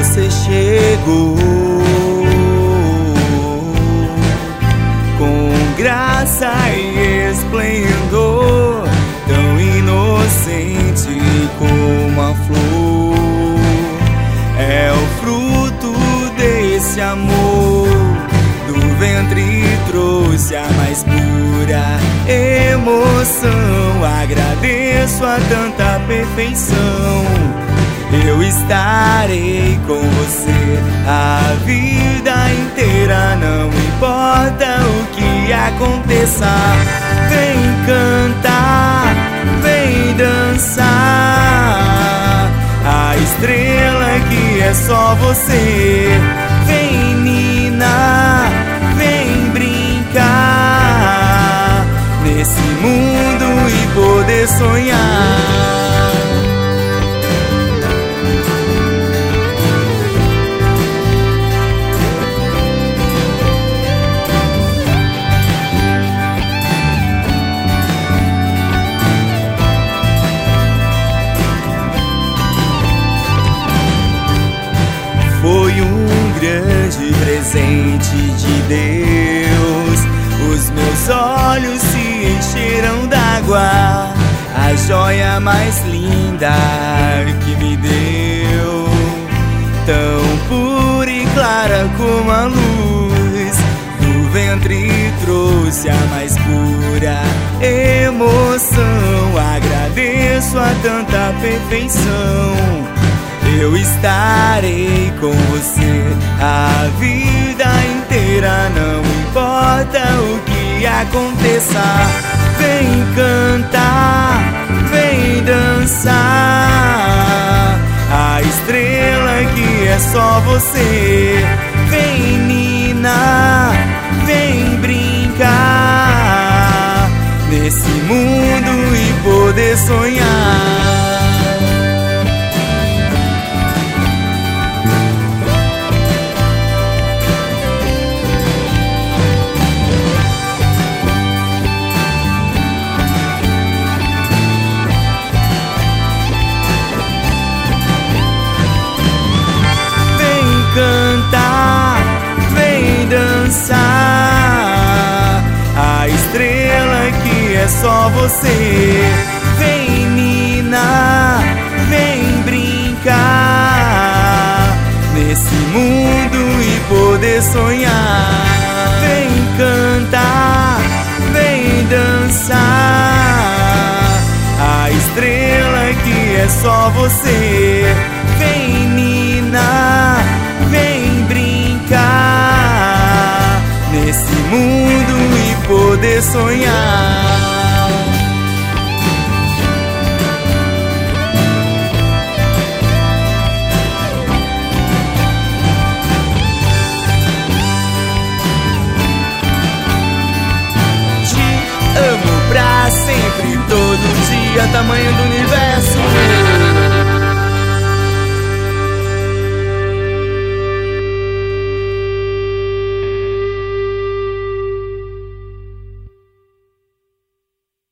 você chegou com graça e esplendor, tão inocente como a flor. É o fruto desse amor, do ventre trouxe a mais pura emoção. Agradeço a tanta perfeição. Eu estarei com você a vida inteira, não importa o que aconteça. Vem cantar, vem dançar, a estrela que é só você. Vem ninar, vem brincar nesse mundo e poder sonhar. Foi um grande presente de Deus. Os meus olhos se encheram d'água, a joia mais linda que me deu, tão pura e clara como a luz. Do ventre trouxe a mais pura emoção. Agradeço a tanta perfeição. Eu estarei com você a vida inteira, não importa o que aconteça. Vem cantar, vem dançar, a estrela que é só você. Vem ninar, vem brincar nesse mundo e poder sonhar. Cantar, vem dançar, a estrela que é só você. Vem ninar, vem brincar nesse mundo e poder sonhar. Vem cantar, vem dançar, a estrela que é só você. Vem ninar, vem brincar nesse mundo e poder sonhar. Te amo pra sempre, todo dia, tamanho do universo.